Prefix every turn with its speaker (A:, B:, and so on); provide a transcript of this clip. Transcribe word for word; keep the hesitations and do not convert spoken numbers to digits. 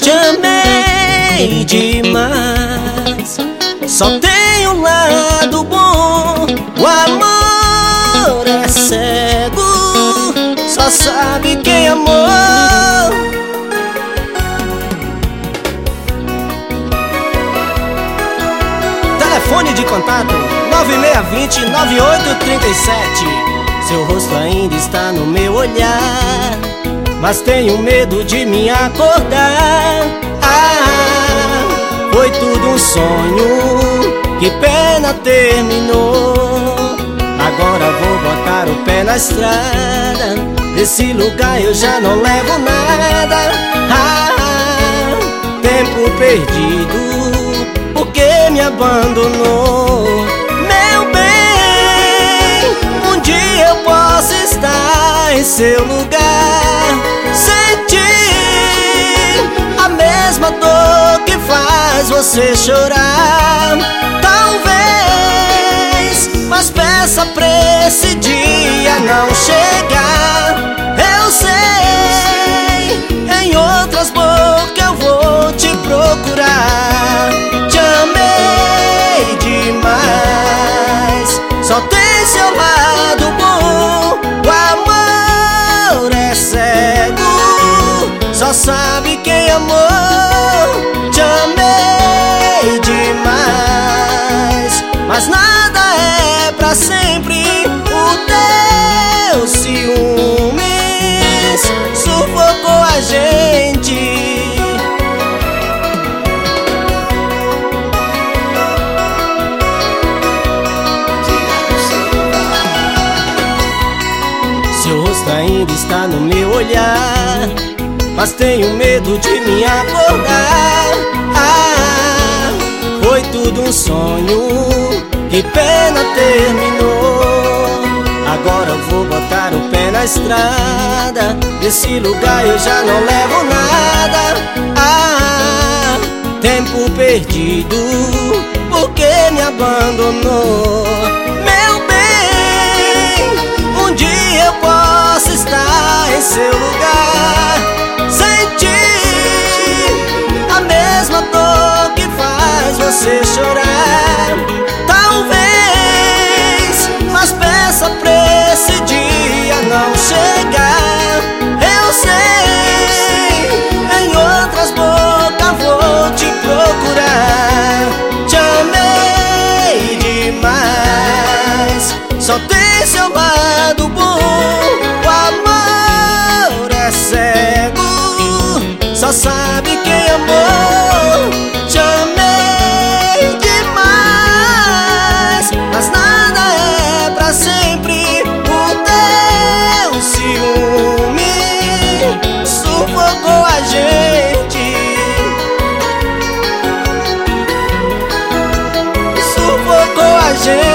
A: Te amei demais, só tem um lado bom. O amor é cego, só sabe quem amou. Telefone de contato nove seis dois zero, nove oito três sete. Seu rosto ainda está no meu olhar, mas tenho medo de me acordar. Ah, foi tudo um sonho, que pena terminou. Agora vou botar o pé na estrada, desse lugar eu já não levo nada. Ah, tempo perdido, porque me abandonou. Meu bem, um dia eu posso estar em seu lugar, sentir a mesma dor que faz você chorar. Talvez, mas peça pra esse dia não chegar. Eu sei, em outras bocas eu vou te procurar. Te amei demais, só tem seu lado bom. O amor é cego, só sabe quem amou. Te amei demais, mas nada é pra sempre. O teu ciúmes sufocou a gente. Seu rosto ainda está no meu olhar, mas tenho medo de me acordar. Ah, foi tudo um sonho, que pena terminou. Agora eu vou botar o pé na estrada, desse lugar eu já não levo nada. Ah, tempo perdido, porque me abandonou. Meu bem, um dia eu posso estar em seu lugar, sentir a mesma dor que faz você chorar. Talvez, mas peça pra esse dia não chegar. Eu sei, em outras bocas vou te procurar. Te amei demais, só tem seu lado bom. O amor é cego, só sabe quem amou. Te amei demais, mas nada é pra sempre. O teu ciúme sufocou a gente, sufocou a gente.